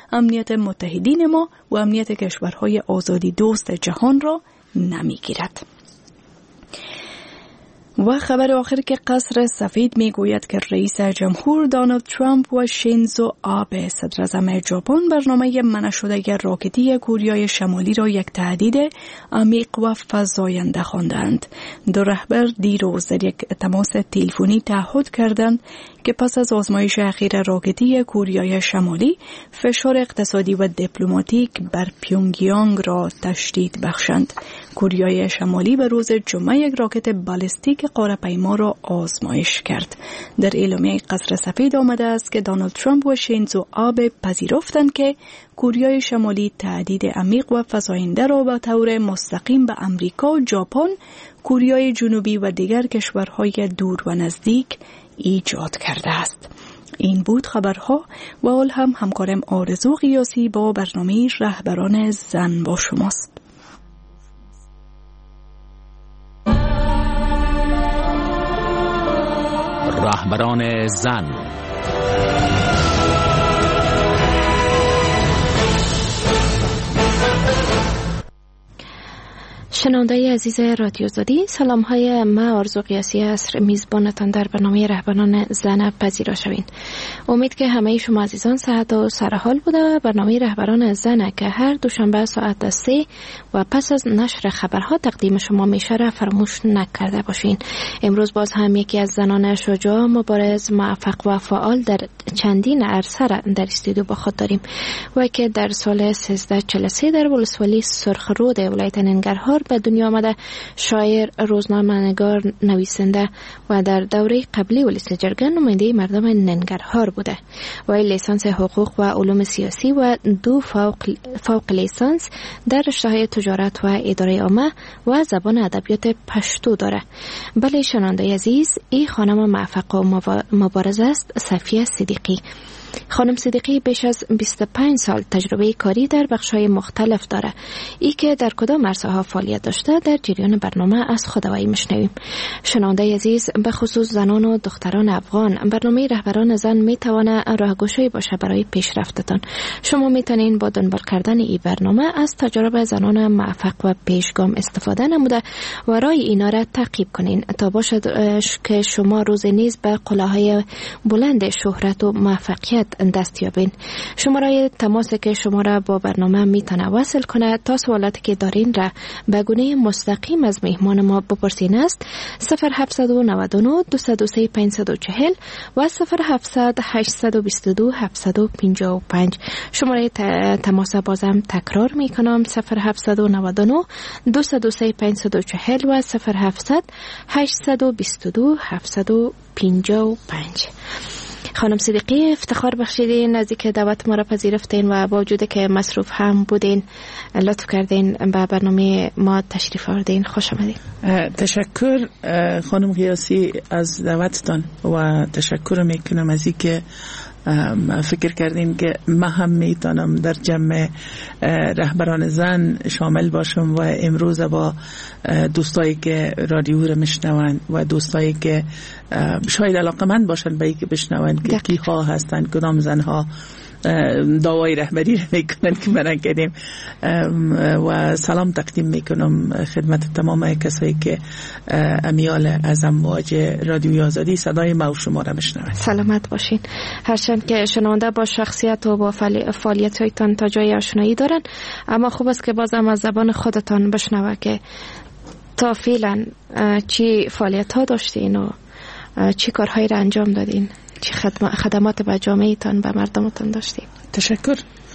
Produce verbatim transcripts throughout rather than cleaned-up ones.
امنیت متحدین ما و امنیت کشورهای آزادی دوست جهان را نمیگیرد. و خبر آخر که قصر سفید میگوید که رئیس جمهور دونالد ترامپ و شینزو آبه صدر اعظم ژاپن برنامه منع شده راکتی کوریای شمالی را یک تهدید عمیق و فزاینده خواندند. دو رهبر دیروز در یک تماس تلفنی تعهد کردند که پس از آزمایش اخیر راکتی کوریای شمالی فشار اقتصادی و دیپلماتیک بر پیونگیانگ را تشدید بخشند. کوریای شمالی به روز جمعه یک راکت بالستیک قاره‌پیما را آزمایش کرد. در اعلامیه قصر سفید آمده است که دونالد ترامپ و شینزو آبه پذیرفتند که کوریای شمالی تهدید عمیق و فزاینده را به طور مستقیم به امریکا، ژاپن، کوریای جنوبی و دیگر کشورهای دور و نزدیک ایجاد کرده است. این بود خبرها و اول هم همکارم آرزو قیاسی با برنامه رهبران زن با شماست. رهبران زن. شنونده عزیز رادیو زادی، سلام های ما آرزو قیاسی است، میزبانتان در برنامه رهبران زن پذیرا شوین. امید که همه شما عزیزان صحت و سرحال بوده. برنامه رهبران زن که هر دوشنبه ساعت سه و پس از نشر خبرها تقدیم شما میشه را فراموش نکرده باشین. امروز باز هم یکی از زنان شجاع، مبارز، موفق و فعال در چندین عرصه را در استودیو با خود داریم و که در سال سیزده و چهل و سه در ولسوالی سرخرود ولایت ننگرهار به دنیا آمده. شاعر، روزنامه‌نگار، نویسنده و در دوره قبلی ولایت جرگه نماینده مردم ننگرهار بوده. و لیسانس حقوق و علوم سیاسی و دو فوق, فوق لیسانس در رشته‌های تجارت و اداره عامه و زبان ادبیات پشتو داره. بله شنونده عزیز، این خانم موفق و مبارز است، صفیه صدیقی. خانم صدیقی بیش از بیست و پنج سال تجربه کاری در بخش‌های مختلف داره. ای که در کدام عرصه‌ها فعالیت داشته در جریان برنامه از خود وی میشنویم. شنونده عزیز، به خصوص زنان و دختران افغان، برنامه رهبران زن میتونه راهگشایی باشه برای پیشرفتتان. شما میتونین با دنبال کردن این برنامه از تجربه زنان موفق و پیشگام استفاده نموده و راه اینا را تعقیب کنین تا باشد که شما روز نیز به قله‌های بلند شهرت و موفقیت دست یابین. شماره تماس که شما را با برنامه میتونه وصل کنه تا سوالاتی که دارین را به گونه مستقیم از مهمان ما بپرسین است صفر هفت نه نه دو صفر سه پنج چهار صفر و صفر هفت هشت دو دو هفت پنج پنج. شماره تماس بازم تکرار میکنم صفر هفت نه نه دو صفر سه پنج چهار صفر و صفر هفت هشت دو دو هفت پنج پنج. خانم صدیقی، افتخار بخشیدین نزدیک دعوت ما را پذیرفتین و با وجود که مصروف هم بودین لطف کردین به برنامه ما تشریف آوردین. خوش آمدین. تشکر خانم قیاسی از دعوتتان و تشکر میکنم از اینکه فکر کردیم که ما هم میتونم در جمع رهبران زن شامل باشم و امروز با دوستایی که رادیو رو میشنون و دوستایی که شاید علاقمند باشن به اینکه بشنون که کی ها هستن، کدام زن ها دعوای رهبری رو میکنن که برن کردیم و سلام تقدیم میکنم خدمت تمام کسایی که امیال از امواج رادیوی آزادی صدای ما و شما را میشنون. سلامت باشین. هرچند که شنونده با شخصیت و با فعالیت هایتان تا جای آشنایی دارن، اما خوب است که بازم از زبان خودتان بشنوه که تا فعلا چی فعالیت ها داشتین و چی کارهایی را انجام دادین، چی خدمات به جامعهتان به مردمتان داشتین. تشکر.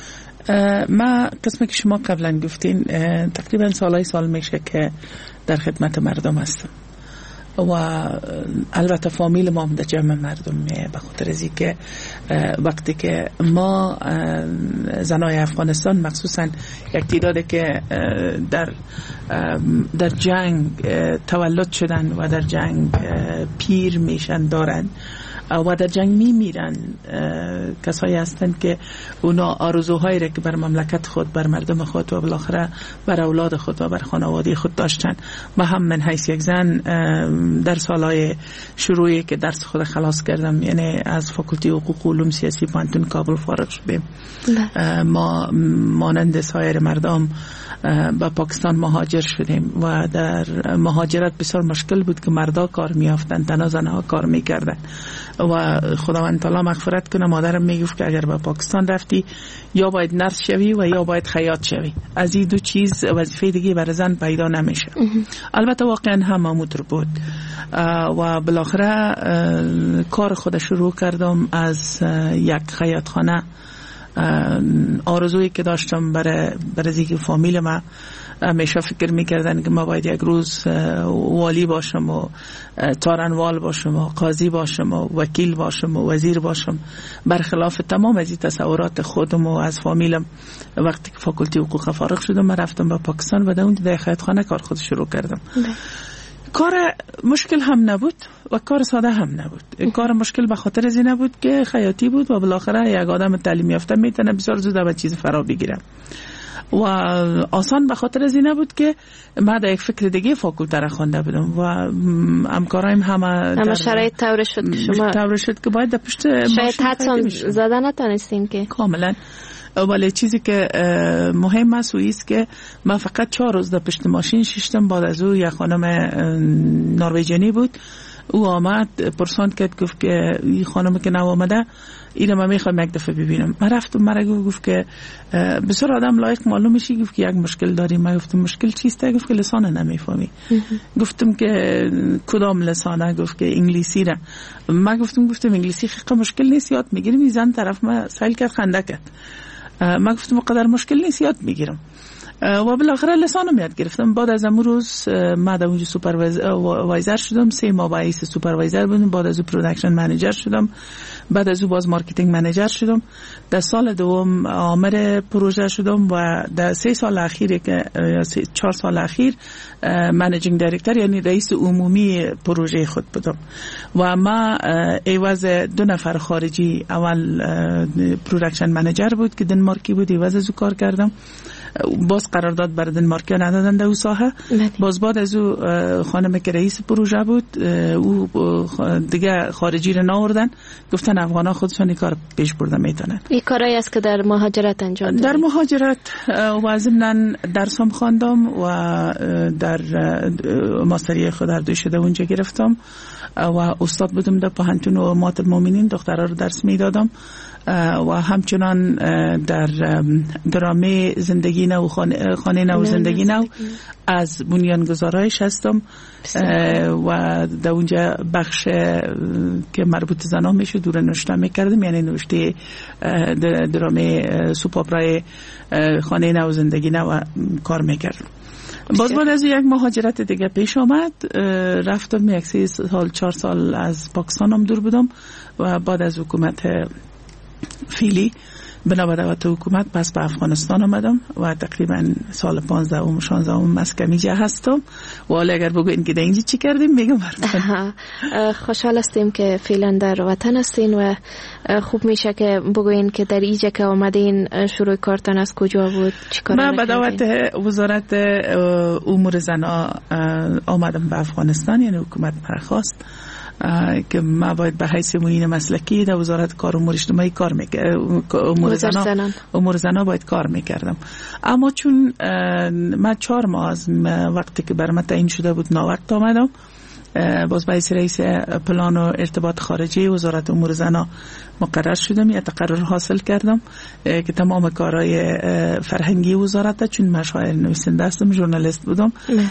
ما قسمی که شما قبلا گفتین تقریبا سالهای سال میشه که در خدمت مردم هستم و البته فامیل ما هم در جمع مردم میه، به خاطر از اینکه وقتی که ما زنای افغانستان مخصوصا یک تعدادی که در در جنگ تولد شدن و در جنگ پیر میشن دارن و در جنگ می میرن. کسایی هستند که اونا آرزوهایی را که بر مملکت خود، بر مردم خود و بالاخره بر اولاد خود و بر خانواده خود داشتن. و هم من حیث یک زن در سالهای شروعی که درس خود خلاص کردم، یعنی از فاکولته حقوق و علوم سیاسی پانتون کابل فارغ شدیم، ما مانند سایر مردم به پاکستان مهاجر شدیم و در مهاجرت بسیار مشکل بود که مردا کار میافتن، تنها زنها کار میکردن و خداوند تعالی مغفرت کنه مادرم میگفت که اگر به پاکستان رفتی یا باید نرس شوی و یا باید خیاط شوی، از این دو چیز وظیفه دیگه برای زن پیدا نمیشه. البته واقعا هم همونطور بود و بالاخره کار خود شروع کردم از یک خیاطخانه. آرزویی که داشتم برای برای که فامیل ما همیشه فکر میکردن که ما باید یک روز والی باشم و تارنوال باشم و قاضی باشم و وکیل باشم و وزیر باشم، برخلاف تمام از این تصورات خودم و از فامیلم. وقتی که فاکولته حقوق فارغ شدم من رفتم به پاکستان و در اون در خیاطخانه کار خود شروع کردم. کار مشکل هم نبود و کار ساده هم نبود. کار مشکل به خاطر از این نبود که خیاطی بود و بالاخره یک آدم تعلیم یافته میتونه بسیار زود به چیز فرا بگیره و آسان به خاطر از این نبود که من در یک فکر دیگه فاکولته را خوانده بودم و همکارایم همه اما شرایط طور شد که شما طور شد که باید در پشت شاید حدسان زده نتانستین که کاملا. ولی چیزی که مهم است و ایست که من فقط چهار روز در پشت ماشین ششتم. بعد از او یک خانم نروژیانی بود، او آمد پرساند کرد، گفت که این خانم که نو آمده اینو من میخوام یک دفعه ببینم. من رفتم، مرا گفت که بسیار آدم لایق معلوم میشی، گفت که یک مشکل داریم. من گفتم مشکل چیست؟ گفت که لسان نمیفهمی. گفتم که کدام لسانه؟ گفت که انگلیسی را. من گفتم گفتم انگلیسی خیلی مشکل نیست، یاد میگیریم. این زن طرف ما سایل کرد، خنده کرد. من گفتم قدر مشکل نیست، یاد میگیرم و بالاخره لسانم یاد گرفتم. بعد از امروز من در اونجا سوپروایزر شدم، سه ماه با رئیس سوپروایزر بودم. بعد از او پروداکشن منیجر شدم، بعد از او باز مارکتینگ منیجر شدم. در سال دوم آمر پروژه شدم و در سه سال اخیر که یا چهار سال اخیر منیجینگ دایرکتور یعنی رئیس عمومی پروژه خود بودم و ما ایواز دو نفر خارجی، اول پروداکشن منیجر بود که دنمارکی بود، ایواز از او کار کردم. باز قرارداد بر دنمارکی ندادن در او ساحه. باز بعد از او خانم که رئیس پروژه بود او دیگه خارجی رو ناوردن، گفتن افغانا خودشون کار پیش برده میتونن. این کارایی است که در مهاجرت انجام دادید؟ در مهاجرت و ضمن درسم خواندم و در ماستری خود در دوی شده اونجا گرفتم و استاد بودم در پانتون و مات المؤمنین، دخترها رو درس میدادم و همچنان در درامه زندگی نو، خانه, خانه نو زندگی نو از بنیانگذارایش هستم و در اونجا بخش که مربوط زنها میشه دور نوشته میکردم، یعنی نوشته درامه سوپ اپرای خانه نو زندگی نو کار میکردم. باز بعد از یک مهاجرت دیگه پیش آمد، رفتم یک سه سال چهار سال از پاکستانم دور بودم و بعد از حکومت فیلی بنا به دعوت حکومت پس به افغانستان آمدم و تقریبا سال پانزده و شانزده و مسکمیجه هستم و حالا اگر بگوین که در اینجا چی کردیم میگم. خوشحال هستیم که فعلا در وطن هستین و خوب میشه که بگوین که در اینجا که آمدین شروع کارتان از کجا بود، چی کار من به دعوت وزارت امور زنها آمدم به افغانستان، یعنی حکومت مرخواست که ما باید به حیث معین مسلکی در وزارت کار امور اجتماعی کار میکردم، امور زنان امور زنان باید کار میکردم. اما چون من چهار ماه از وقتی که بر من تعیین شده بود ناوقت آمدم، باز باید رئیس پلان و ارتباط خارجی وزارت امور زنان مقرر شدم، یا تقرر حاصل کردم که تمام کارهای فرهنگی وزارت، چون من شاعر نویسنده هستم، ژورنالیست بودم،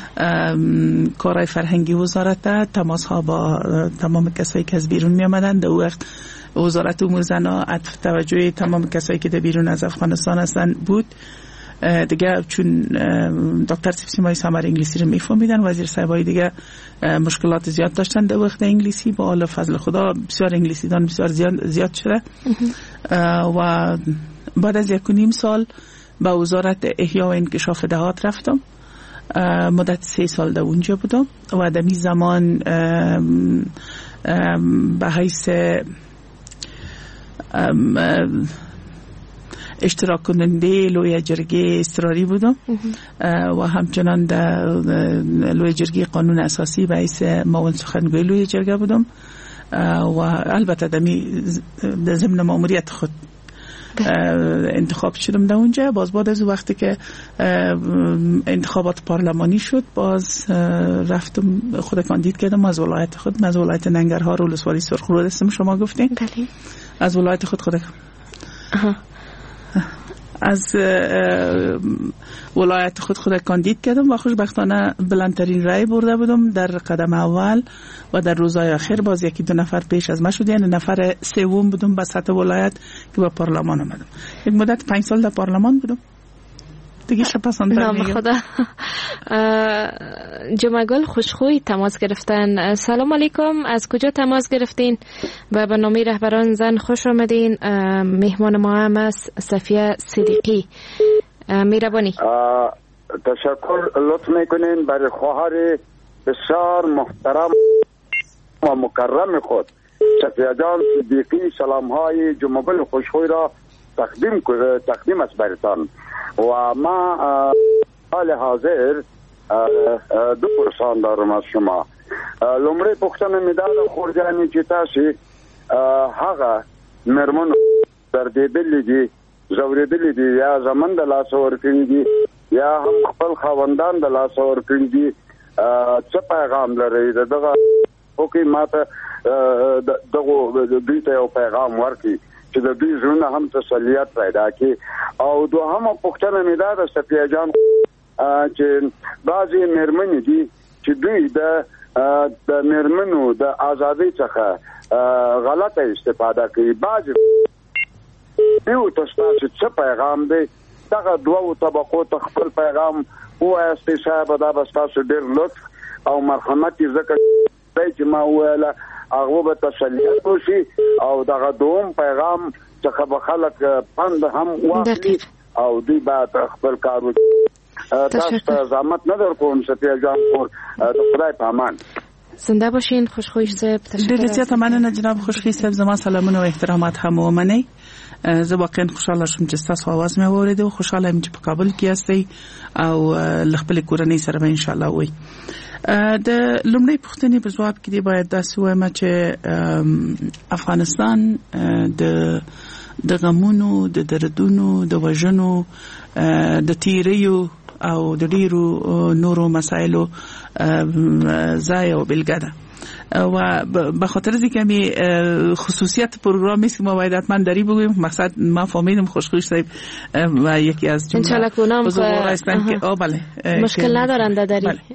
کارهای فرهنگی وزارت، تماس ها با تمام کسایی که از بیرون می آمدن. در وقت وزارت امور زنان عطف توجه تمام کسایی که در بیرون از افغانستان هستن بود دیگه، چون دکتر سیمای سامر انگلیسی رو میفهمیدن، وزیر صاحبای دیگه مشکلات زیاد داشتن در وقت انگلیسی، با حال فضل خدا بسیار انگلیسی دان بسیار زیاد, زیاد شده و بعد از یک و نیم سال به وزارت احیا و انکشاف دهات رفتم. مدت سه سال در اونجا بودم و در این زمان به حیث اشتراک کننده لوی جرگه اضطراری بودم و همچنان در لوی جرگه قانون اساسی به حیث معاون سخنگوی لوی جرگه بودم و البته در ضمن ماموریت خود انتخاب شدم در اونجا. باز بعد از وقتی که انتخابات پارلمانی شد باز رفتم خود کاندید کردم از ولایت خود، از ولایت ننگرهار و ولسوالی سرخرود هستم شما گفتین. بله. از ولایت خود خود از ولایت خود خود کاندید کردم و خوشبختانه بلندترین رای برده بودم در قدم اول و در روزهای آخر باز یکی دو نفر پیش از من شد، یعنی نفر سوم بودم به سطح ولایت که به پارلمان آمدم. یک مدت پنج سال در پارلمان بودم دیگه. شپسندتر میگم. خدا. جمعگل خوشخوی تماس گرفتن. سلام علیکم، از کجا تماس گرفتین؟ به برنامه رهبران زن خوش آمدین. مهمان ما هم است صفیه صدیقی. میربانی. تشکر لطف میکنین برای خواهر بسیار محترم و مکرم خود صفیه جان صدیقی سلام های جمعگل خوشخوی را تقدیم تقدیم است برتان. و ما حال حاضر دو پرسان دارم از شما. لومړی پوښتنه مې دا ده خورجانې چې تاسې هغه مېرمنو دردېدلې دي، ځورېدلې دي، یا زمن د لاسه ورکړي دي یا هم خپل خاوندان د لاسه ورکړي دي، څه پیغام لرئ د دغه وکړي ما ته دغو دوی ته یو پیغام ورکړي چې د دوی زړونه هم تسلیت پیدا کړي. او دوهمه پوښتنه مې دا ده صفیه جان چې بعضې مېرمنې دي چې دوی د د مېرمنو د ازادۍ څخه غلطه استفاده کوي. بعضې یو ته ستاسې څه پیغام دی؟ دغه دوو طبقو ته خپل پیغام ووایاستئ صاحبه، دا به ستاسو ډېر لطف او مرحمت یې ځکه دی چې ما وویله هغه به تسلیت وشي او دغه دوم پیغام څخه به خلک پند هم واخلي او دوی باید خپل کار وکړي. تاسو ته زحمت نه در کوم صفیه جان، د خدای په امان. زنده باشین خوشخویش صاحب. ډېر زیاته مننه جناب خوشخویش صاحب، زما سلامونه و احترامات هم ومنئ. زه واقعا خوشاله شوم چې تاسو आवाज مې واورید او خوشاله یم چې په کابل کې یاستئ او ل خپل کورنۍ سره به ان شاء الله وي. د لومړی پوښتنې په ځواب کې دی باید داسې وایم چې افغانستان د د غمونو، د دردونو، د وژنو، د تیریو او د ډیرو نورو مسایلو ځای او بلګه ده و به خاطر از اینکه می خصوصیت پروگرام است که ما باید حتما داری بگویم. مقصد ما فهمیدم خوشخویش صاحب و یکی از جمله بزرگوار هستند که آه بله مشکل ندارند داری. بله.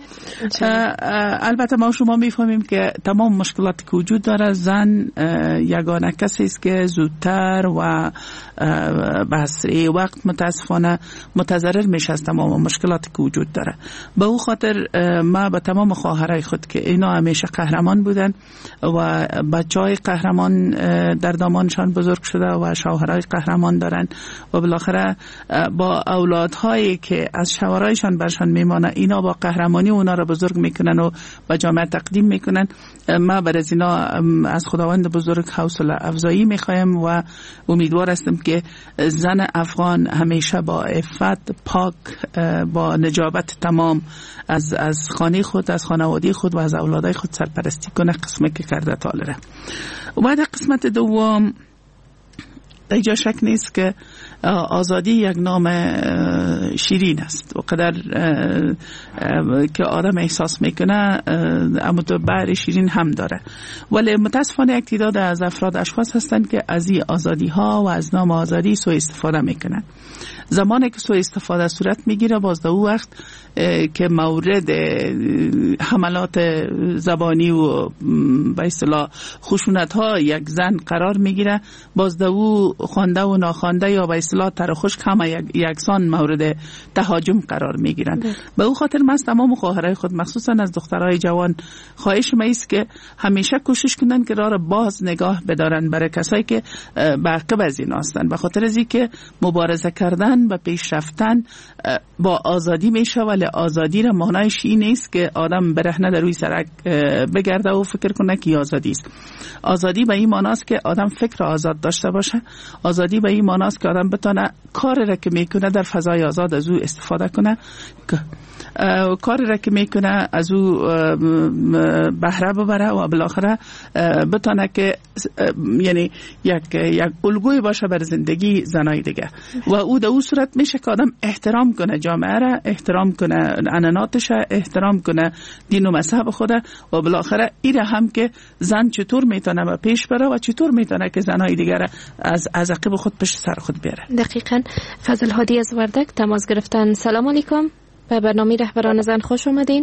البته ما شما میفهمیم که تمام مشکلاتی که وجود داره زن یگانه کسی است که زودتر و به اسرع وقت متاسفانه متضرر میشه از تمام مشکلاتی که وجود داره. به او خاطر ما به تمام خواهرای خود که اینا همیشه قهرمان بودن و بچهای قهرمان در دامانشان بزرگ شده و شوهرای قهرمان دارن و بالاخره با اولادهایی که از شوهرایشان برشان میمانه اینا با قهرمانی اونا را بزرگ میکنن و به جامعه تقدیم میکنن. ما بر از اینا از خداوند بزرگ حوصله افزایی میخوایم و امیدوار هستم که زن افغان همیشه با عفت، پاک، با نجابت تمام از از خانه خود، از خانواده خود و از اولادای خود سرپرستی کنه، قسمت که کرده تالره. و بعد قسمت دوم اینجا شک نیست که آزادی یک نام شیرین است و قدر که آدم احساس میکنه اما تو بر شیرین هم داره، ولی متاسفانه یک تعداد از افراد اشخاص هستند که از این آزادی ها و از نام آزادی سوء استفاده میکنن. زمانی که سوء استفاده صورت میگیره باز در اون وقت که مورد حملات زبانی و به اصطلاح خشونت ها یک زن قرار میگیره، باز در اون خوانده و ناخوانده یا به اصطلاح تر و خشک همه یک یکسان مورد تهاجم قرار می گیرند. به او خاطر من از تمام خواهرای خود مخصوصا از دخترای جوان خواهش من است که همیشه کوشش کنن که راه را باز نگاه بدارن برای کسایی که به عقب از این هستند، به خاطر از اینکه مبارزه کردن و پیش رفتن با آزادی میشه، ولی آزادی را معنایش این نیست که آدم برهنه در روی سرک بگرده و فکر کنه که آزادی است. آزادی به این معنی است که آدم فکر آزاد داشته باشه. آزادی به این معنی است که آدم بتونه کاری را که میکنه در فضای آزاد از او استفاده کنه، کاری را که میکنه از او بهره ببره و بالاخره بتونه که یعنی یک یک الگوی باشه بر زندگی زنای دیگه. و او در اون صورت میشه که آدم احترام کنه جامعه را، احترام کنه عنعناتش، احترام کنه دین و مذهب خود و بالاخره ایره هم که زن چطور میتونه به پیش بره و چطور میتونه که زنای دیگر از از عقب خود پشت سر خود بیاره. دقیقاً. فضل هادی از وردک تماس گرفتن. سلام علیکم، به برنامه رهبران زن خوش اومدین.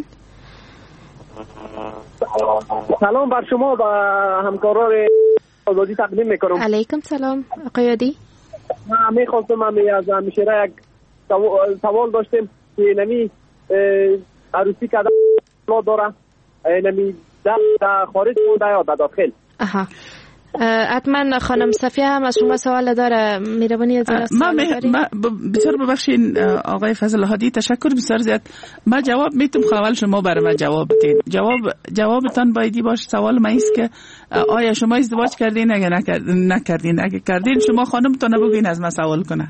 سلام بر شما و همکاران آزادی تقدیم میکنم. علیکم سلام آقای هادی. من میخواستم از همشیره یک سوال داشتیم که نمی عروسی کردن داره، نمی در خارج بوده یا در داخل. آها، حتما خانم صفیه هم از شما سوال داره، میربانی از من بسیار ببخشین آقای فضل هادی، تشکر بسیار زیاد. من جواب میتونم خواهل شما برای من جواب بدین. جواب جوابتان بایدی باش. سوال من است که آیا شما ازدواج کردین؟ اگه نکردین، اگه کردین شما خانمتون بگین از من سوال کنه.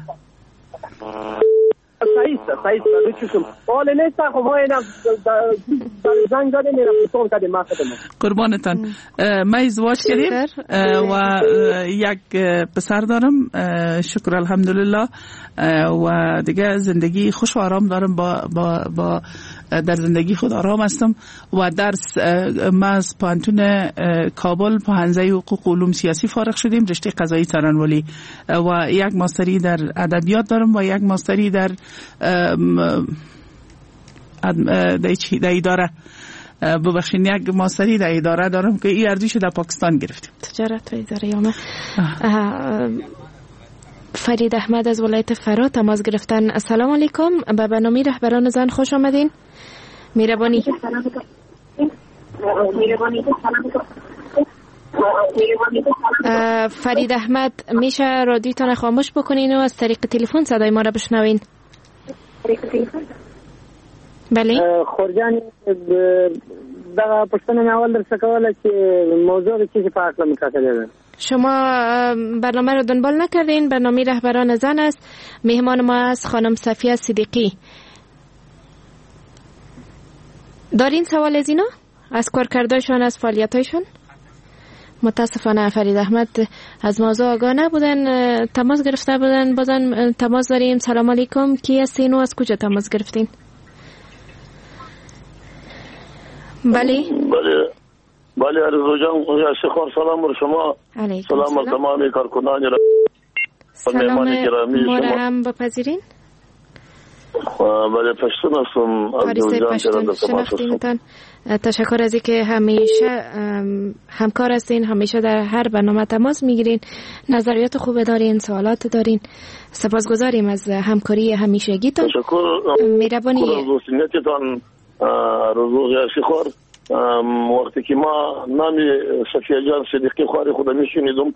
صحیح صحیح صحیح حالا نیست خب های اینا زنگ داده میرم پسون کردیم ما خدمت قربانتان. ما ازدواج کردیم و یک پسر دارم شکر الحمدلله و دیگه زندگی خوش و آرام دارم، با با با در زندگی خود آرام هستم و درس ما از پانتون کابل پاهنزه حقوق و علوم سیاسی فارغ شدیم، رشته قضایی سرانولی، و یک ماستری در ادبیات دارم و یک ماستری در در اداره ببخشید یک ماستری در اداره دارم که این ارزش در پاکستان گرفتیم. تجارت و اداره یامه. فرید احمد از ولایت فرا تماس گرفتن. السلام علیکم، به برنامه رهبران زن خوش آمدین. میربانی فرید احمد میشه رادیوتان خاموش بکنین و از طریق تلفن صدای ما را بشنوین. بله خورجان در پشتن اول در سکواله که موضوع چیزی په اړه مکاتبه شما برنامه رو دنبال نکردین. برنامه رهبران زن است. مهمان ما است خانم صفیه صدیقی. دارین سوال از اینا؟ از کارکردشان، از فعالیتایشان؟ متاسفانه فرید احمد از موضوع آگاه نبودن، تماس گرفته بودن. بازم تماس داریم. سلام علیکم، کی هستین و از کجا تماس گرفتین؟ بله بله بله عرض جان شکر سلام بر شما. سلام بر تمام کارکنان را سلام ما را هم بپذیرین. بله پشتون هستم از جان شناختینتان. تشکر از اینکه همیشه همکار هستین، همیشه در هر برنامه تماس میگیرین، نظریات خوب دارین، سوالات دارین. سپاسگزاریم از همکاری همیشگیتان. تشکر مهربانی دوستانتان. روزو شکر وقتی که ما نامی صفیه جان صدیقی خواری خود میشنیدم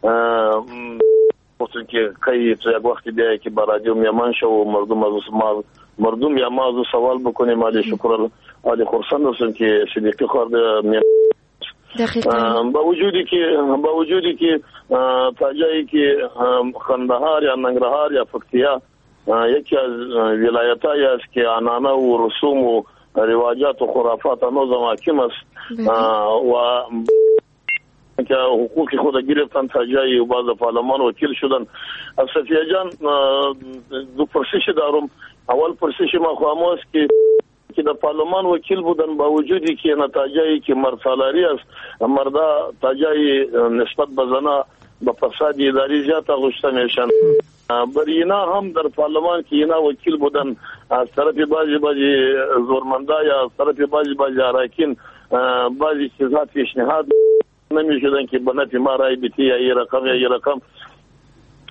گفتن که کی تو یک وقتی بیایی که با رادیو میامان شو و مردم از ما مردم یا ما از سوال بکنیم. علی شکر علی خورسند هستم که صدیقی خوار میامان با وجودی که با وجودی که تا جایی که خندهار یا ننگرهار یا فکتیا یکی از ولایتایی است که عنعنه و رسوم و رواجات و خرافات هنوز حاکم است و که حقوق خود گرفتن تا جایی و بعض پارلمان وکیل شدن. از صفیه جان دو پرسش دارم. اول پرسش ما خواهم است که که در پارلمان وکیل بودن با وجودی که نتایجی که مرسالاری است مردا تاجای نسبت به زنا با فساد اداری زیاد آغشته میشن. برای اینا هم در پارلمان که اینا وکیل بودن از طرف بعضی بعضی زورمندا یا از طرف بعضی بعضی اراکین بعضی چیزات پیشنهاد نمیشدن که به نفع ما رای بیتی یا یه رقم یا یه رقم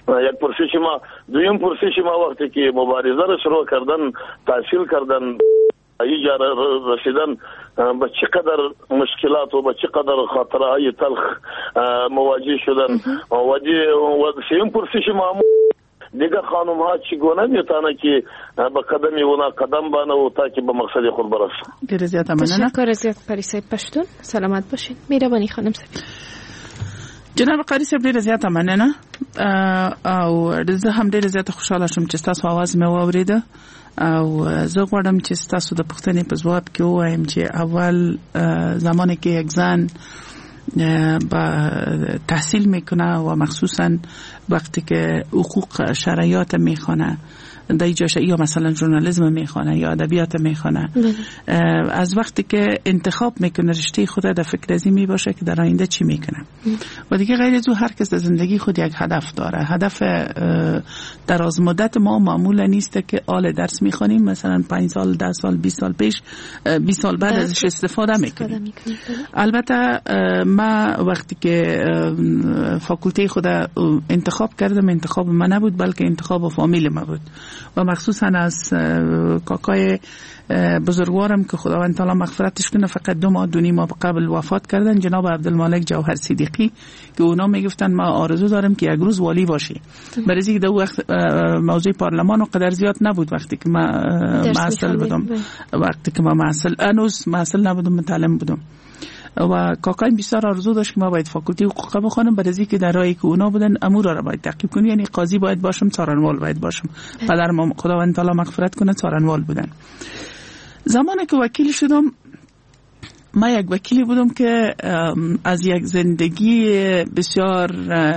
یک پرسش ما. دویم پرسش ما وقتی که مبارزه را شروع کردن، تحصیل کردن، اینجا رسیدن، با چقدر مشکلات و با چقدر خاطرهای تلخ مواجه شدن. و سیم پرسش ما دیگه خانم ها چگونه میتونه که با قدمی اونا قدم بانه و تا که به مقصد خود برسه. ډیره زیاته مننه. تشکر زیات پری صاحب پښتون. سلامت باشین. مهرباني خانم صاحب. جناب قاری صاحب ډیره زیاته مننه او زه هم ډیره زیاته خوشاله شوم چې تاسو आवाज مې واوریده او زه غواړم چې تاسو د پښتنې په ځواب کې وایم چې اول زمانی که یک زن با تحصیل میکنه و مخصوصا وقتی که حقوق شرعیات میخونه در جاش یا مثلا ژورنالیسم میخونه یا ادبیات میخونه از وقتی که انتخاب میکنه رشته خود در فکر ازی میباشه که در آینده چی میکنه و دیگه غیر از او هر کس در زندگی خود یک هدف داره. هدف دراز مدت ما معمولا نیست که آل درس میخونیم مثلا پنج سال ده سال بیست سال پیش بیست سال بعد ازش استفاده میکنیم. البته ما وقتی که فاکولته خود انتخاب کردم انتخاب ما نبود بلکه انتخاب فامیل ما بود و مخصوصا از کاکای بزرگوارم که خداوند تعالی مغفرتش کنه فقط دو ماه دو نیم ماه قبل وفات کردن، جناب عبدالمالک جوهر صدیقی که اونا میگفتن ما آرزو دارم که یک روز والی باشی. برای اینکه در وقت موضوع پارلمان و قدر زیاد نبود وقتی که ما معسل بودم، وقتی که ما معسل انوس معسل نبودم متعلم بودم و کاکای بسیار آرزو داشت که ما باید فاکولته حقوق بخونم برای اینکه در راهی که اونا بودن امور را باید تعقیب کنیم، یعنی قاضی باید باشم، څارنوال باید باشم. پدرم خداوند تعالی مغفرت کنه څارنوال بودن. زمانی که وکیل شدم ما یک وکیلی بودم که از یک زندگی بسیار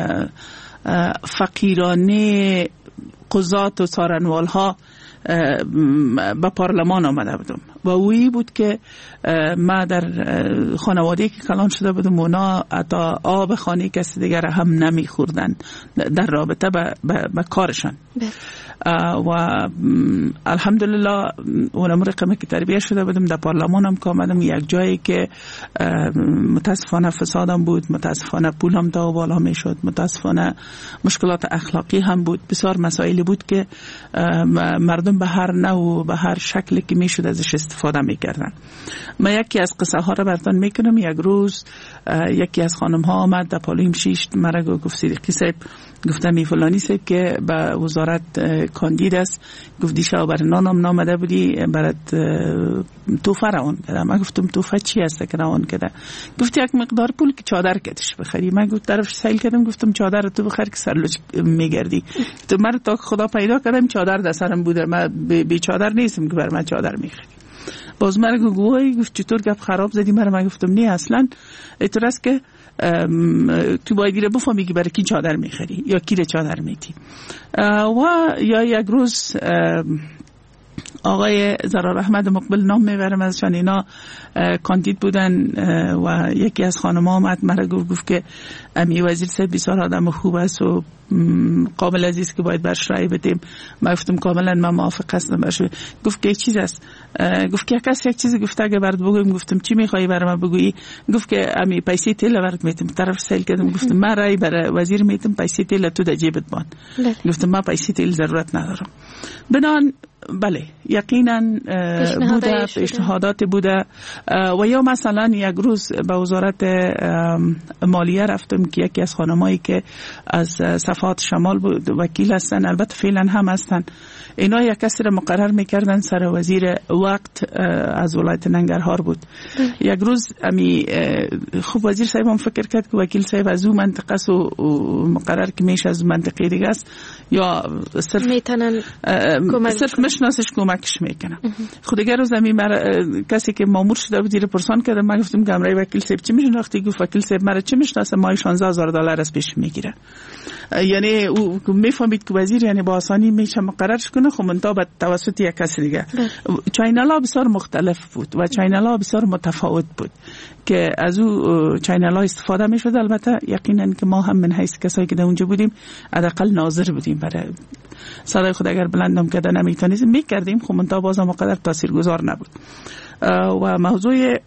فقیرانه قضات و څارنوال ها به پارلمان آمده بودم و اویی بود که ما در خانواده که کلان شده بودم اونا حتی آب خانه کسی دیگر هم نمی خوردن در رابطه با, با, با کارشان و الحمدلله اونم رقمی که تربیه شده بودم در پارلمان هم که آمدم یک جایی که متاسفانه فسادم بود، متاسفانه پولم تا بالا می شد، متاسفانه مشکلات اخلاقی هم بود، بسیار مسائلی بود که مردم به هر نوع به هر شکلی که می شد ازش استفاده می کردن. من یکی از قصه ها را براتون می کنم. یک روز یکی از خانم ها آمد در پالویم شیشت مرا گفت صدیقی صاحب، گفتم ای فلانی صاحب که به وزارت کاندید است، گفت دیشب برای نانم نامده بودی برات توفه روان کردم. من گفتم توفه چی هست که روان کرده؟ گفت یک مقدار پول که چادر کتش بخری. من گفت طرفش سیل کردم گفتم چادر تو بخر که سرلوچ میگردی. تو من تا خدا پیدا کردم چادر در سرم بوده، من بی چادر نیستم که بر من چادر میخری. باز مرا گوی گفت چطور گپ خراب زدی؟ مرا من گفتم نه اصلا اینطور است که تو باید دیره بفهمی که برای کی چادر میخری یا کی چادر میتی. و یا یک روز آقای زرار احمد مقبل نام میبرم ازشان، اینا کاندید بودن و یکی از خانم ها آمد مرا گفت گفت که امی وزیر صاحب بسیار آدم خوب است و قابل عزیز که باید برش رای بدیم. من گفتم کاملا من موافق هستم برش. گفت که چیز است؟ گفت که کسی یک چیزی گفته اگه برات بگویم. گفتم چی میخوای برام من بگویی؟ گفت که امی پیسې تیل برات میتم. طرف سیل کردم گفتم من رای برای وزیر میتم، پیسې تیل تو در جیبت بان. گفتم من پیسې تیل ضرورت ندارم. بنان بله یقینا بوده پیشنهادات بوده و یا مثلا یک روز به وزارت مالیه رفتم که یکی از خانمایی که از صفات شمال بود وکیل هستن، البته فعلا هم هستن، اینا یک کسی را مقرر میکردن سر وزیر وقت از ولایت ننگرهار بود. یک روز امی خوب وزیر صاحب هم فکر کرد که وکیل صاحب از اون منطقه است و مقرر که میشه از منطقه دیگه است یا صرف میتونن صرف مشناسش کمکش میکنه. خود دیگر روز امی کسی که مامور شده بود زیر پرسان کردم. من گفتم گمرای وکیل صاحب چی میشناختی؟ گفت وکیل صاحب مرا چی میشناسه؟ ماهی شانزده هزار دلار از پیش میگیره. یعنی میفهمید که وزیر یعنی با آسانی میشه مقررش کنه، خب منتها به توسط یک کسی دیگه. چینل ها بسیار مختلف بود و چینل ها بسیار متفاوت بود که از او چینل ها استفاده میشد. البته یقینا که ما هم من حیث کسایی که در اونجا بودیم حداقل ناظر بودیم، برای صدای خود اگر بلندم کده نمیتونیم میکردیم، خب منتها بازم مقدر تاثیرگذار نبود. و موضوع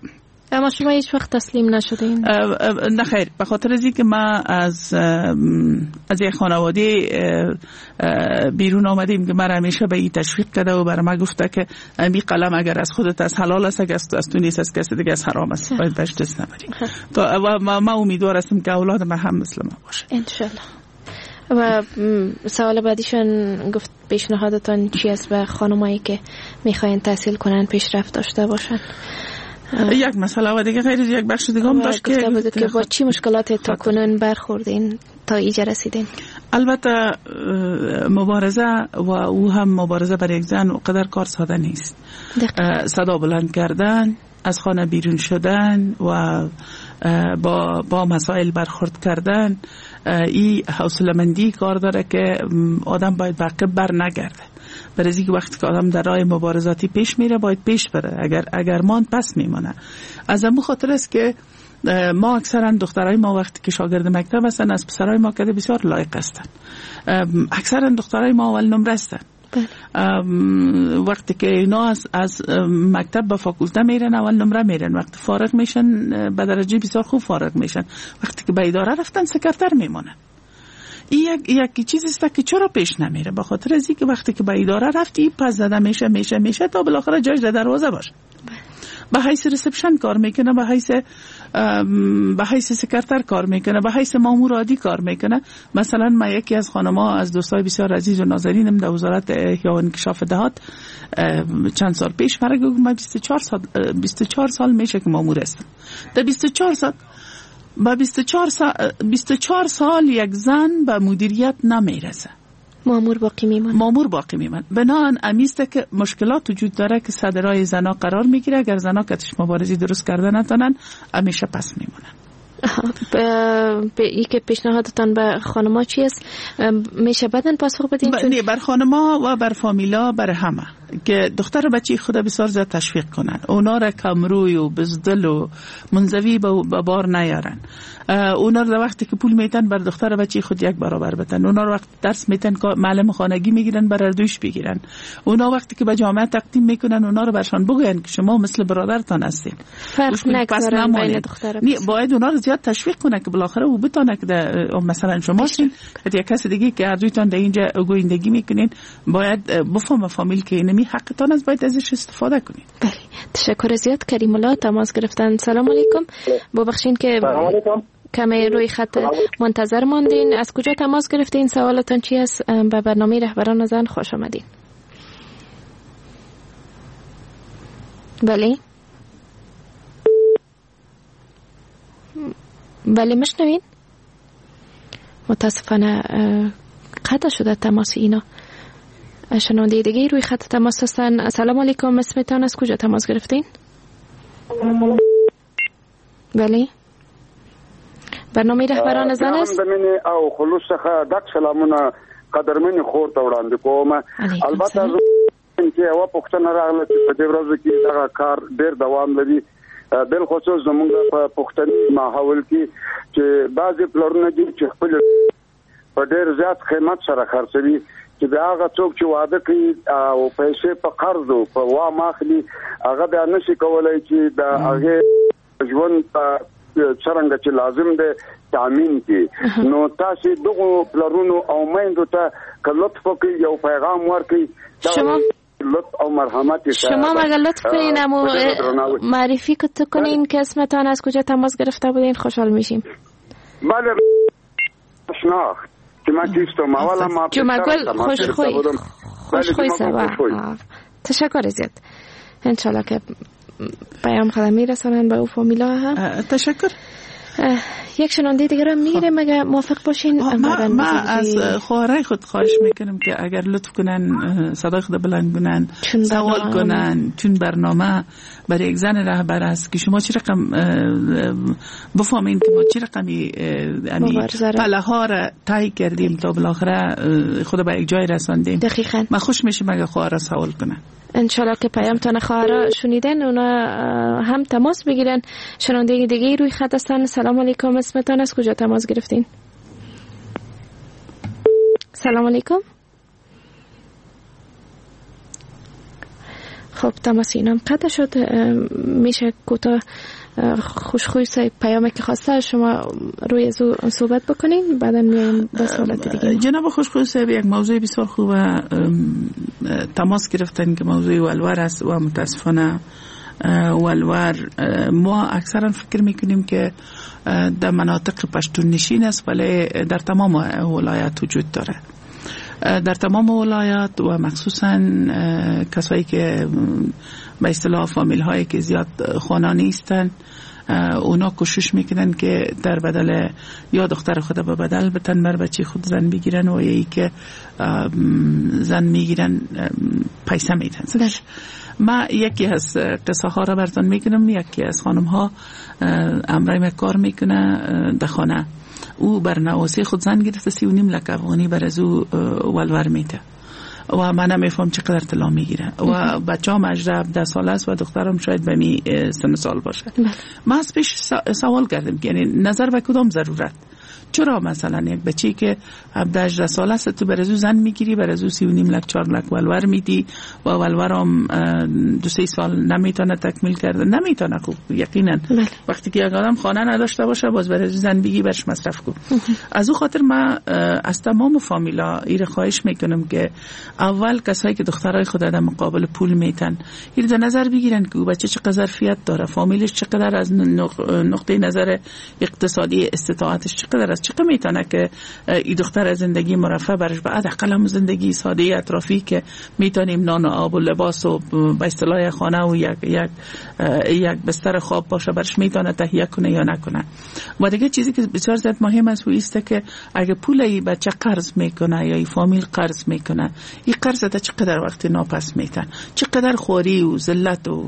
اما شما هیچ وقت تسلیم نشدین؟ نه خیر، به خاطر از اینکه ما از از یک خانواده بیرون آمدیم که من همیشه به این تشویق کرده و برای ما گفته که این قلم اگر از خودت از حلال است، اگر از تو نیست از کسی دیگه از حرام است، باید بهش دست نبریم. و ما, ما امیدوار هستم که اولاد ما هم مثل ما باشه ان شاء الله. و سوال بعدیشون گفت پیشنهادتان چی است به خانمایی که میخواین تحصیل کنن، پیشرفت داشته باشن؟ یک مسئله و دیگه غیر یک بخش دیگه هم داشت که بود که با چی مشکلاتی تا کنن برخوردین تا اینجا رسیدین؟ البته مبارزه و او هم مبارزه برای یک زن اونقدر کار ساده نیست. صدا بلند کردن، از خانه بیرون شدن و با با مسائل برخورد کردن، این حوصله‌مندی کار داره که آدم باید عقب بر نگرده. برای اینکه وقتی که آدم در راه مبارزاتی پیش میره باید پیش بره، اگر اگر مان پس میمونه. از همون خاطر است که ما اکثرا دخترای ما وقتی که شاگرد مکتب هستن از پسرای ما که بسیار لایق هستن. اکثرا دخترای ما اول نمره هستن. وقتی که اینا از, از مکتب به فاکولته میرن اول نمره میرن، وقتی فارغ میشن به درجه بسیار خوب فارغ میشن، وقتی که به اداره رفتن سکرتر میمونن. این یک یک چیزی است که چرا پیش نمیره؟ به خاطر از اینکه وقتی که به اداره رفتی پس زده میشه میشه میشه تا بالاخره جاش در دروازه باشه. به حیث ریسپشن کار میکنه، به حیث به حیث سکرتر کار میکنه، به حیث مامور عادی کار میکنه. مثلا ما یکی از خانم‌ها از دوستای بسیار عزیز و نازنینم در وزارت احیا و انکشاف دهات چند سال پیش مرا گفت من بیست و چهار سال بیست و چهار سال میشه که مامور هستم. در بیست و چهار سال با بیست و چهار سال بیست و چهار سال یک زن به مدیریت نمیرسه، مامور باقی میمونه. مامور باقی میمونه. بنابراین امیسته که مشکلات وجود داره که صدرای زنا قرار میگیره. اگر زنا کتش مبارزی درست کرده نتونن همیشه پس میمونن. به ای که پیشنهادتان به خانما چی است؟ میشه بدن پاسخ بدین؟ ب... نه، بر خانما و بر فامیلا، بر همه که دختر و بچه خود بسیار زیاد تشویق کنن، اونا را کمروی و بزدل و منزوی به بار نیارن. اونا را وقتی که پول میتن بر دختر و بچه خود یک برابر بدن. اونا را وقتی درس میتن معلم خانگی میگیرن بر اردوش بگیرن. اونا وقتی که به جامعه تقدیم میکنن اونا را برشان بگوین که شما مثل برادرتان هستین. فرق نگذارن بین دختر و پسر. باید اونا را زیاد تشویق کنه که بالاخره او بتونه که مثلا شما شین یا کسی دیگه که اردویتان در اینجا گویندگی میکنین باید بفهم فامیل که اینمی حقتان است، باید ازش استفاده کنید. بله، تشکر زیاد. کریم الله تماس گرفتن. سلام علیکم. ببخشید که کمی روی خط منتظر ماندین. از کجا تماس گرفتین؟ سوالتون چی است؟ به برنامه رهبران زن خوش آمدین. بله بله میشنوین؟ متاسفانه قطع شده تماس اینا. شنونده دیگه روی خط تماس هستن. السلام علیکم، اسمتان از کجا تماس گرفتین؟ بله برنامه رهبران زن است. من او خلوص څخه دک سلامونه قدرمن خور ته وړاندې کوم. البته چې یو پښتنه راغله چې په دې ورځو کې دا کار ډېر دوام لري، بل خصوص زموږ په پښتني ماحول کې چې بعضې پلرونه دي چې خپل په ډېر زیات قیمت سره خرڅوي، چې دا هغه څوک چې واده کوي او پیسې په قرض او په وام اخلي هغه بیا نشي کولی چې د هغې ژوند په څرنګه چې لازم دی تامین کړي. نو تاسو دغه پلرونو او میندو ته که لطف وکړئ یو پیغام ورکړئ شما لطف او مرحمت شما مگه لطف کنین امو معرفی کنین که اسمتان از کجا تماس گرفته بودین خوشحال میشیم. بله شناخت که من کیستم اولا ما جمعگل خوش خوی خوش خوی سوا. تشکر زیاد. انشالله که پیام خدمی رسانن به او فامیلا هم. تشکر. یک شنونده دیگه رو میره مگه موافق باشین؟ ما, ما از خواهرای خود خواهش میکنم که اگر لطف کنن صدای خود بلند کنن، سوال کنن، چون برنامه برای یک زن رهبر است که شما چی رقم بفهمین که ما چی رقمی پله ها را طی کردیم تا بالاخره خود به یک جای رساندیم. دقیقاً. من خوش میشم اگر خواهر سوال کنن. انشالله که پیامتان خواهرها شنیدن اونا هم تماس بگیرن. شنونده دیگه روی خط هستن. سلام علیکم، اسمتان از کجا تماس گرفتین؟ سلام علیکم. خب تماس اینم قطع شد. میشه کوتاه خوشخوی سای پیامی که خواسته شما روی زو صحبت بکنین بعدا میایم به سوالات دیگه. جناب خوشخوی صاحب یک موضوع بسیار خوبه تماس گرفتن که موضوع ولور است و متاسفانه ولور ما اکثرا فکر میکنیم که در مناطق پشتون نشین است ولی در تمام ولایت وجود داره. در تمام ولایات و مخصوصا کسایی که به اصطلاح فامیل هایی که زیاد خانه نیستن اونا کوشش میکنن که در بدل یا دختر خود به بدل بتن بر بچه خود زن بگیرن و یکی که زن میگیرن پیسه میدن. ما یکی از قصه ها را براتون میکنم. یکی از خانم ها امرای کار میکنه در خانه، او بر نواسه خود زن گرفته سی و نیم لک افغانی بر از او ولور میده و من نمیفهم چقدر طلا میگیره و بچه هم اجده هفده سال است و دخترم شاید به می سن سال باشه. من از پیش سوال کردم که یعنی نظر به کدام ضرورت، چرا مثلا یک بچه که هفده هجده سال است تو بر از او زن میگیری بر از او سی و نیم لک چهار لک ولور میدی و ولورم دو سه سال نمیتونه تکمیل کرده نمیتونه. خوب یقینا وقتی که یک آدم خانه نداشته باشه باز بر از او زن بگی برش مصرف کن. از او خاطر من از تمام فامیلا ایر خواهش میکنم که اول کسایی که دخترای خود در مقابل پول میتن این در نظر بگیرن که او بچه چقدر ظرفیت داره، فامیلش چقدر از نقطه نظر اقتصادی استطاعتش چقدر است، چقدر میتونه که این دختر زندگی مرفه برش بعد اقلم زندگی ساده اطرافی که میتونیم نان و آب و لباس و به اصطلاح خانه و یک یک یک بستر خواب باشه برش میتونه تهیه کنه یا نکنه. و دیگه چیزی که بسیار زیاد مهم است و است که اگه پول بچه قرض میکنه یا ای فامیل قرض میکنه این قرض تا چقدر وقتی ناپس میتن، چقدر خوری و ذلت و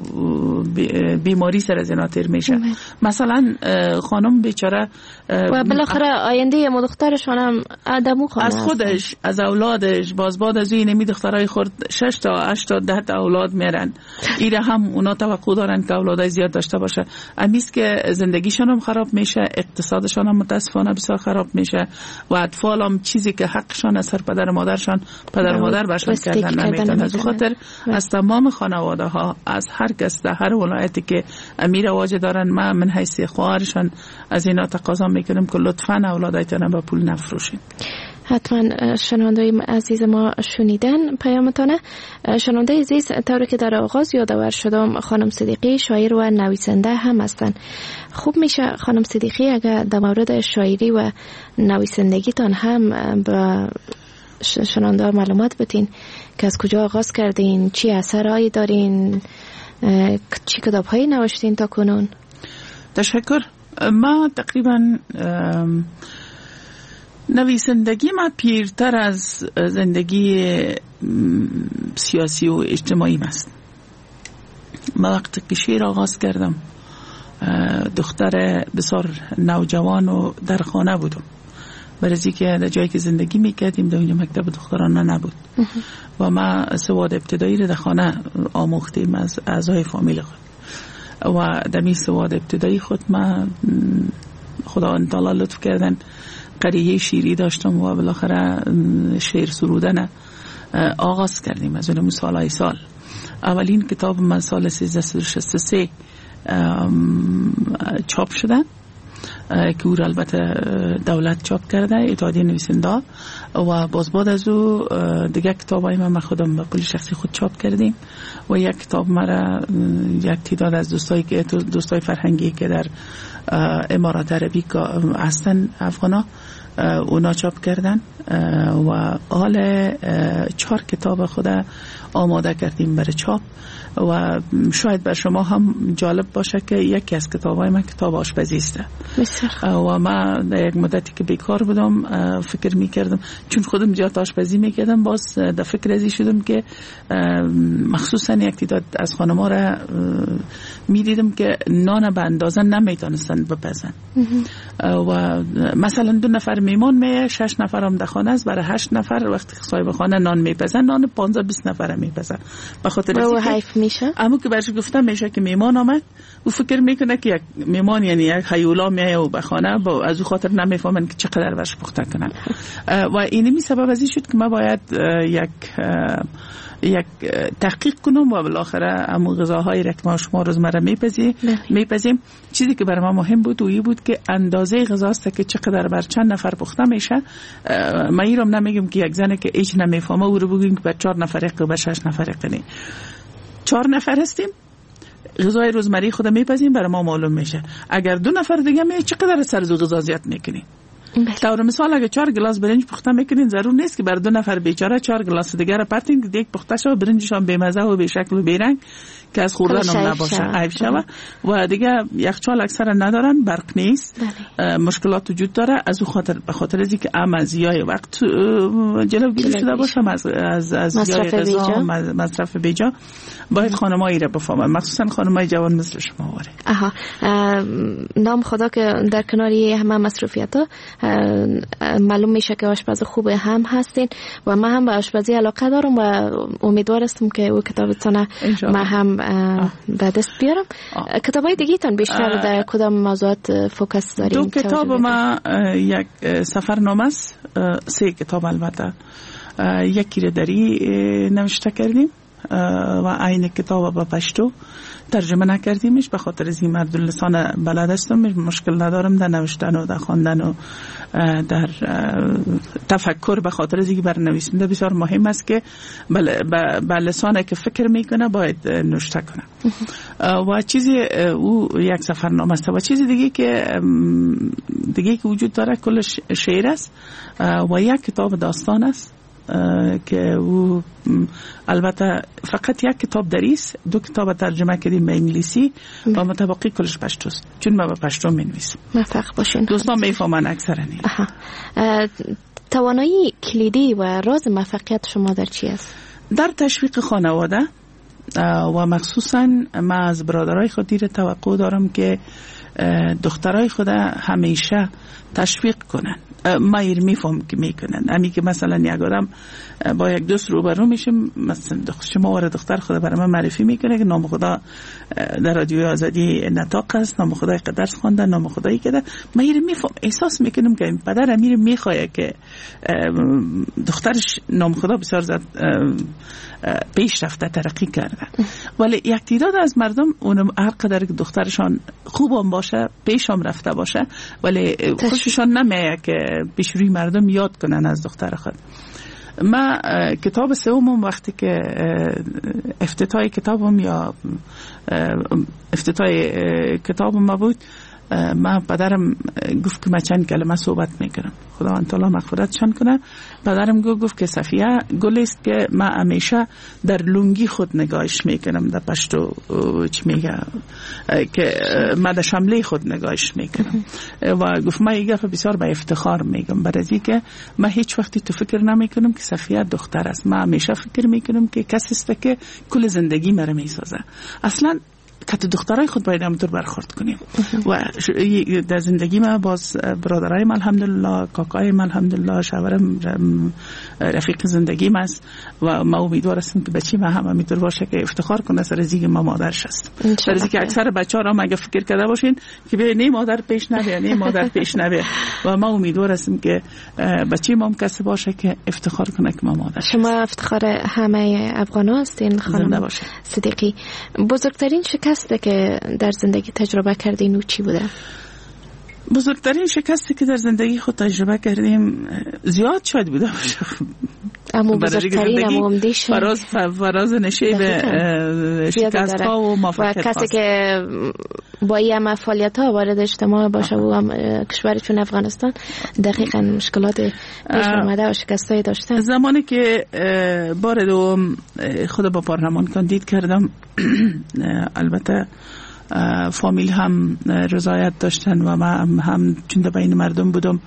بیماری سر از اینا تیر میشه. مثلا خانم بیچاره و بالاخره آینده ما دخترشون هم آدمو خانه از خودش هستن. از اولادش باز بعد از این می دخترای خورد شش تا هشت تا ده تا اولاد میرن ایره هم اونا توقع دارن که اولادای زیاد داشته باشه. امیست که زندگیشون هم خراب میشه، اقتصادشون هم متاسفانه بسیار خراب میشه و اطفال هم چیزی که حقشان از سر پدر مادرشان پدر مادر برشان کردن نمیتونن. از خاطر از تمام خانواده ها از هر کس در هر ولایتی که امیر واجد دارن من من حیث خواهرشان از اینا تقاضا میکنم که لطفاً اولادایتان با پول نفروشین. حتما شنونده عزیز ما شنیدن پیامتانه. شنونده عزیز طوری که در آغاز یادآور شدم خانم صدیقی شاعر و نویسنده هم هستند. خوب میشه خانم صدیقی اگر در مورد شاعری و نویسندگیتان هم به شنونده معلومات بتین که از کجا آغاز کردین، چی اثرهایی دارین، چی کتاب‌هایی نوشتین تا کنون؟ تشکر. ما تقریبا نویسندگی ما پیرتر از زندگی سیاسی و اجتماعی است. ما وقتی که شعر آغاز کردم دختر بسیار نوجوان و در خانه بودم، برای که در جایی که زندگی میکردیم در اونجا مکتب دخترانه نبود و ما سواد ابتدایی رو در خانه آموختیم از اعضای فامیل خود و در می سواد ابتدایی خود ما خدا انتظار لطف کردن قریه شیری داشتم و بالاخره شعر سرودن آغاز کردیم از اون سالهای سال. اولین کتاب من سال سیزده شصت و سه چاپ شدن که او البته دولت چاپ کرده اتحادیه نویسنده و باز بعد از او دیگه کتابای من خودم به پول شخصی خود چاپ کردیم و یک کتاب مرا یک تعداد از دوستایی که دوستای فرهنگی که در امارات عربی هستن افغانا اونا چاپ کردن و حال چهار کتاب خود آماده کردیم برای چاپ و شاید بر شما هم جالب باشه که یکی از کتابای من کتاب آشپزی است و من در یک مدتی که بیکار بودم فکر میکردم چون خودم زیاد آشپزی میکردم باز در فکر ازی شدم که مخصوصا یک تعداد از خانم‌ها را میدیدم که نان به اندازه نمیتونستن بپزن و مثلا دو نفر میمون می شش نفر هم در خانه است برای هشت نفر، وقتی صاحب خانه نان میپزن نان پانزده بیست نفر میپزن. به خاطر از حیف میشه. اما که برش گفتم میشه که میمان آمد او فکر میکنه که یک میمان یعنی یک هیولا میایه و به خانه با از او خاطر نمیفهمن که چقدر برش پخته کنن. و این می سبب از این شد که ما باید یک یک تحقیق کنم و بالاخره امو غذاهایی را که ما شما روزمره میپزیم میپزیم چیزی که برای ما مهم بود و این بود که اندازه غذاست که چقدر بر چند نفر پخته میشه. ما ایرم نمیگم که یک زنه که هیچ نمیفهمه او رو بگیم که بر چهار نفر و بر شش نفر کنی. چهار نفر هستیم غذای روزمره خود میپزیم برای ما معلوم میشه. اگر دو نفر دیگه می چقدر سر از غذا زیاد میکنی. طور مثال اگه چهار گلاس برنج پخته میکنین ضرور نیست که بر دو نفر بیچاره چهار گلاس دیگه را پرتین که دیگه پخته شود برنجشان بی مزه و بی شکل و بی رنگ که از خوردن هم نباشه عیب شود و دیگه یخچال اکثر ندارن، برق نیست، مشکلات وجود داره. از او خاطر به خاطر از اینکه ام از زیای وقت جلوگیری شده باشه از از از زیای غذا مصرف بیجا باید خانمایی را بفهمن، مخصوصا خانمای جوان مثل شما واره. آها نام خدا که در کنار همه مصروفیت‌ها معلوم میشه که آشپز خوب هم هستین و من هم به آشپزی علاقه دارم و امیدوار هستم که او کتابتون ما هم به دست بیارم. کتابای دیگه تان بیشتر در کدام موضوعات فوکس دارین؟ دو کتاب ما یک سفرنامه است، سه کتاب البته. یکی رو دری نوشته کردیم و این کتاب با پشتو ترجمه نکردیمش به خاطر از این مرد لسان بلد هستم، مشکل ندارم در نوشتن و در خواندن و در تفکر. به خاطر از اینکه برنویسنده بسیار مهم است که به لسانی که فکر میکنه باید نوشته کنه. و چیزی او یک سفرنامه است و چیزی دیگه که دیگه که وجود داره کلش شعر است و یک کتاب داستان است که او البته فقط یک کتاب دریست، دو کتاب ترجمه کردیم به انگلیسی و متبقی کلش پشتوست چون ما به پشتو می‌نویسیم. موفق باشین. دوستان میفهمن اکثرا. توانایی کلیدی و راز موفقیت شما در چی است؟ در تشویق خانواده و مخصوصا ما از برادرای خود دیر توقع دارم که دخترای خود همیشه تشویق کنن. ما ایر میفهم که میکنن امی که مثلا یک آدم با یک دوست روبرو میشه، مثلا شما وارد دختر خود برای من معرفی میکنه که نام خدا در رادیوی آزادی نطاق است، نام خدای قدرس خوانده، نام خدایی که ما ایر میفهم احساس میکنم که این پدر امیر میخواه که دخترش نام خدا بسیار زد پیش رفته ترقی کرده، ولی یک تعداد از مردم اونم هر قدر که دخترشان خوبم باشه پیشم رفته باشه ولی خوششان نمیاد که پیش روی مردم یاد کنن از دختر خود. ما کتاب سومم وقتی که افتتاح کتابم یا افتتاح کتابم ما بود، من پدرم گفت که من چند کلمه صحبت میکنم، خداوند تعالی مغفرتشان کنه. پدرم گفت گفت که صفیه گل است که من همیشه در لنگی خود نگاهش میکنم، در پشتو چی میگه که من در شمله خود نگاهش میکنم و گفت من یک دفعه بسیار به افتخار میگم برای که من هیچ وقتی تو فکر نمیکنم که صفیه دختر است، من همیشه فکر میکنم که کسی است که کل زندگی مرا میسازه. اصلا که تو دخترای خود باید همونطور برخورد کنیم و در زندگی ما باز برادرایم الحمدلله، کاکایم الحمدلله، شوهرم رفیق زندگیم است و ما امیدوار هستم که بچی ما هم همینطور باشه که افتخار کنه سر از اینکه ما مادرش است. برای اینکه اکثر بچه‌ها هم اگه فکر کرده باشین که به نه مادر پیش نبیه نه مادر پیش نبیه و ما امیدوار هستیم که بچی ما هم کسی باشه که افتخار کنه که ما مادر. شما افتخار همه افغان‌ها هستین خانم صدیقی. بزرگترین شکست که در زندگی تجربه کردین و چی بوده؟ بزرگترین شکستی که در زندگی خود تجربه کردیم زیاد شاید بوده باشه، اما بزرگترین امامدیش فراز فراز نشه به شکست ها و موفقیت ها. کسی که با این همه فعالیت ها وارد اجتماع باشه و هم کشوری چون افغانستان دقیقاً مشکلات پیش آمده و شکست های داشته. زمانی که بار دوم خود با پارلمان کاندید کردم البته فامیل هم رضایت داشتن و من هم چون در بین مردم بودم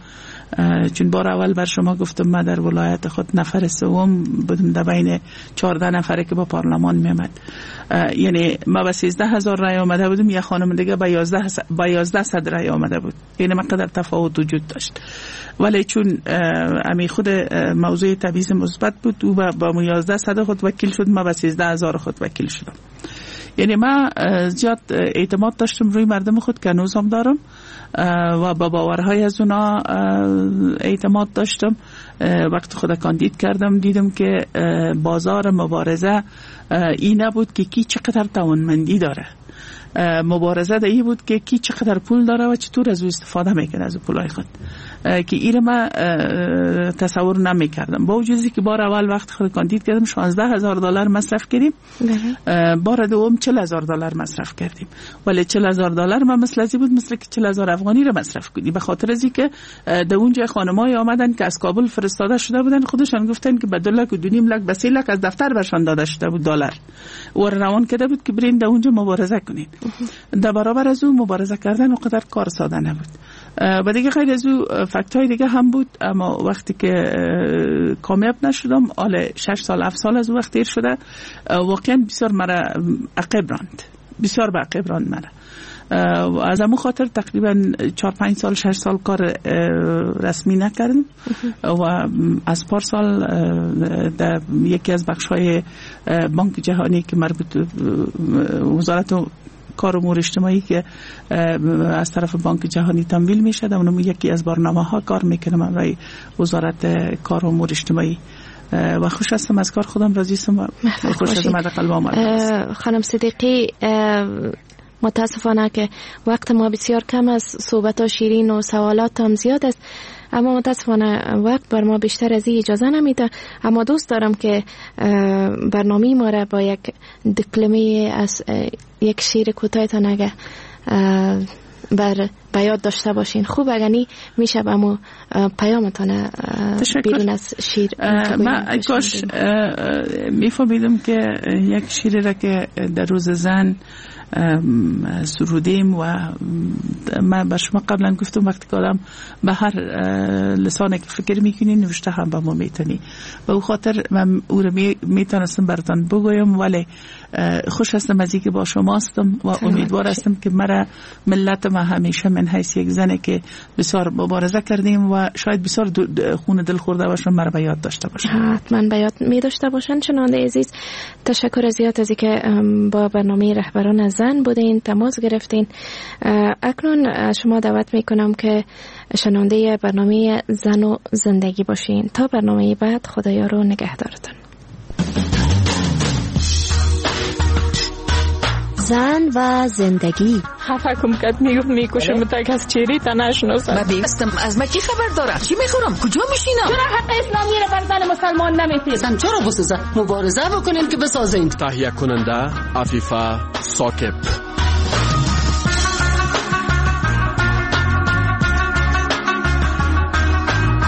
چون بار اول بر شما گفتم من در ولایت خود نفر سوم بودم در بین چهارده نفره که با پارلمان میامد. یعنی ما با سیزده هزار رای آمده بودم، یک خانم دیگه با یازده با یازده صد رای آمده بود. یعنی مقدار تفاوت وجود داشت. ولی چون امی خود موضوع تبعیض مثبت بود و با یازده صد خود وکیل شد، ما با سیزده هزار خود وکیل شدم. یعنی من زیاد اعتماد داشتم روی مردم خود که هنوز هم دارم و با باورهای از اونا اعتماد داشتم. وقت خود کاندید کردم دیدم که بازار مبارزه این نبود که کی چقدر توانمندی داره، مبارزه ده ای بود که کی چقدر پول داره و چطور از او استفاده میکنه از پولای خود، که این ما تصور نمیکردم. با وجودی که بار اول وقت خود کاندید کردم شانزده هزار دلار مصرف کردیم، بار دوم چهل هزار دلار مصرف کردیم، ولی چهل هزار دلار ما مثل ازی بود مثل که چهل هزار افغانی رو مصرف کردیم، به خاطر ازی که در اونجا خانمای آمدن که از کابل فرستاده شده بودن، خودشان گفتن که به دو لک و دو نیم لک به سه لک از دفتر برشان داده شده بود دلار و روان کرده بود که برین در اونجا مبارزه کنین. در برابر از اون مبارزه کردن اونقدر کار ساده نبود. و دیگه غیر از اون فکت‌های دیگه هم بود، اما وقتی که کامیاب نشدم، حالا شش سال هفت سال از وقت دیر شده، واقعا بسیار مرا عقب راند، بسیار به عقب راند مرا. از همون خاطر تقریبا چهار پنج سال شش سال کار رسمی نکردم و از پارسال در یکی از بخش‌های بانک جهانی که مربوط وزارت کار امور اجتماعی که از طرف بانک جهانی تمویل میشه، در اونم یکی از برنامه ها کار میکنم برای وزارت کار امور اجتماعی و خوش هستم از کار خودم، راضی هستم و خوش هستم از قلب آمد. خانم صدیقی، متاسفانه که وقت ما بسیار کم است، صحبت ها شیرین و سوالات هم زیاد است، اما متاسفانه وقت بر ما بیشتر از این اجازه نمیده. اما دوست دارم که برنامه ما را با یک دکلمه از یک شعر کوتاهتان اگه بر بیاد داشته باشین خوب، اگه میشه به امو پیامتان بیرون از شیر. من کاش میفهمیدم که یک شیر را که در روز زن سرودیم و من به شما قبلا گفتم وقتی که آدم به هر لسانی که فکر میکنی نوشته هم به ما میتونی، و او خاطر من او رو میتونستم براتان بگویم، ولی خوش هستم از اینکه با شما هستم و امیدوار هستم که مرا ملت ما همیشه من حیث یک زنه که بسیار مبارزه کردیم و شاید بسیار خون دل خورده باشم مرا به یاد داشته باشن. حتما به یاد می داشته باشن. شنونده عزیز، تشکر از زیاد از اینکه با برنامه رهبران زن بودین، تماس گرفتین. اکنون شما دعوت میکنم که شنونده برنامه زن و زندگی باشین. تا برنامه بعد، خدایا رو نگهدارتون. زن و زندگی. خفه کم کد میگفت میکشم تک از چیری تا نشناسم. من بیستم از من کی خبر داره؟ چی میخورم؟ کجا میشینم؟ چرا حق اسلامی رو بر زن مسلمان نمیتید؟ زن چرا بسازه؟ مبارزه بکنین که بسازین. تهیه کننده عفیفه ثاقب.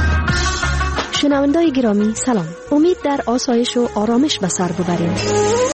شنونده‌های گرامی سلام، امید در آسایش و آرامش به سر ببریم.